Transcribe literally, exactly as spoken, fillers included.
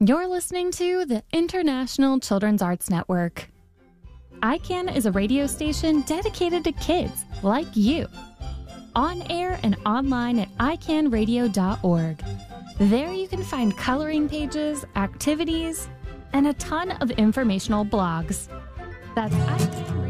You're listening to the International Children's Arts Network. I CAN is a radio station dedicated to kids like you. On air and online at i can radio dot org. There you can find coloring pages, activities, and a ton of informational blogs. That's I CAN